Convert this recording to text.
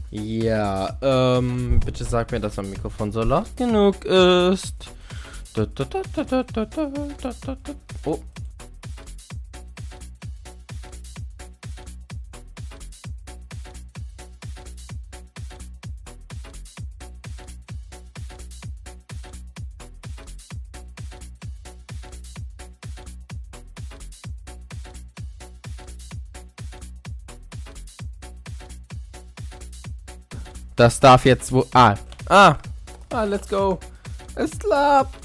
Ja, bitte sag mir, dass mein Mikrofon so laut genug ist. Oh, das darf jetzt wo. Let's go. Es klappt.